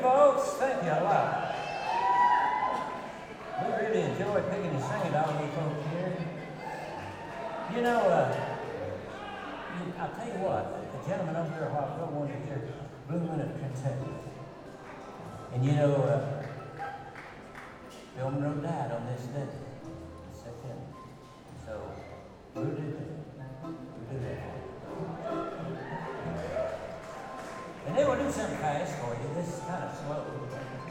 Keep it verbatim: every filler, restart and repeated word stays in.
folks. Thank you a lot. We really enjoyed picking and singing all you folks here. You know, uh, you, I'll tell you what, the gentleman over there a while ago wanted to hear Blue Moon of Kentucky. And you know, uh, Bill Monroe died on this day, September. So, we'll do that. We'll do that. And then we'll do something fast for you. This is kind of slow.